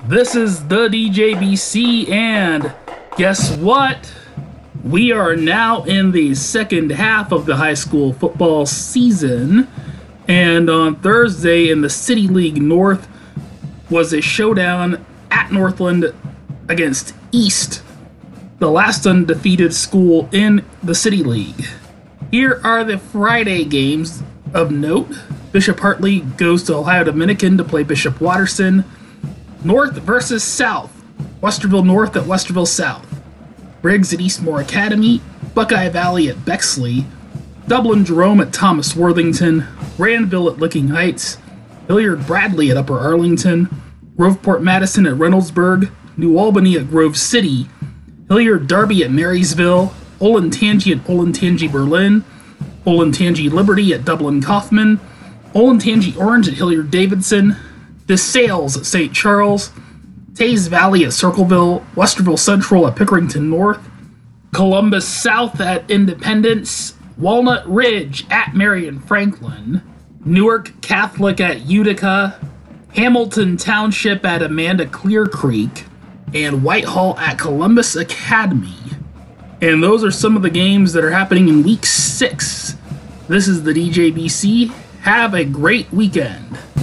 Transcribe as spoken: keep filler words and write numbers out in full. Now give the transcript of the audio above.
This is the D J B C, and guess what? We are now in the second half of the high school football season, and on Thursday in the City League North was a showdown at Northland against East, the last undefeated school in the City League. Here are the Friday games of note. Bishop Hartley goes to Ohio Dominican to play Bishop Watterson. North versus South. Westerville North at Westerville South. Briggs at Eastmore Academy. Buckeye Valley at Bexley. Dublin Jerome at Thomas Worthington. Randville at Licking Heights. Hilliard Bradley at Upper Arlington. Groveport Madison at Reynoldsburg. New Albany at Grove City. Hilliard Darby at Marysville. Olentangy at Olentangy Berlin. Olentangy Liberty at Dublin Kaufman. Olentangy Orange at Hilliard Davidson. DeSales at Saint Charles. Tays Valley at Circleville. Westerville Central at Pickerington North. Columbus South at Independence. Walnut Ridge at Marion Franklin. Newark Catholic at Utica. Hamilton Township at Amanda Clear Creek. And Whitehall at Columbus Academy. And those are some of the games that are happening in week six. This is the D J B C. Have a great weekend.